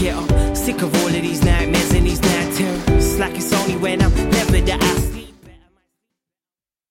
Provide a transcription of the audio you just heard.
get up. Sick of all of these nightmares and these night terrors. Like it's only when I'm never that I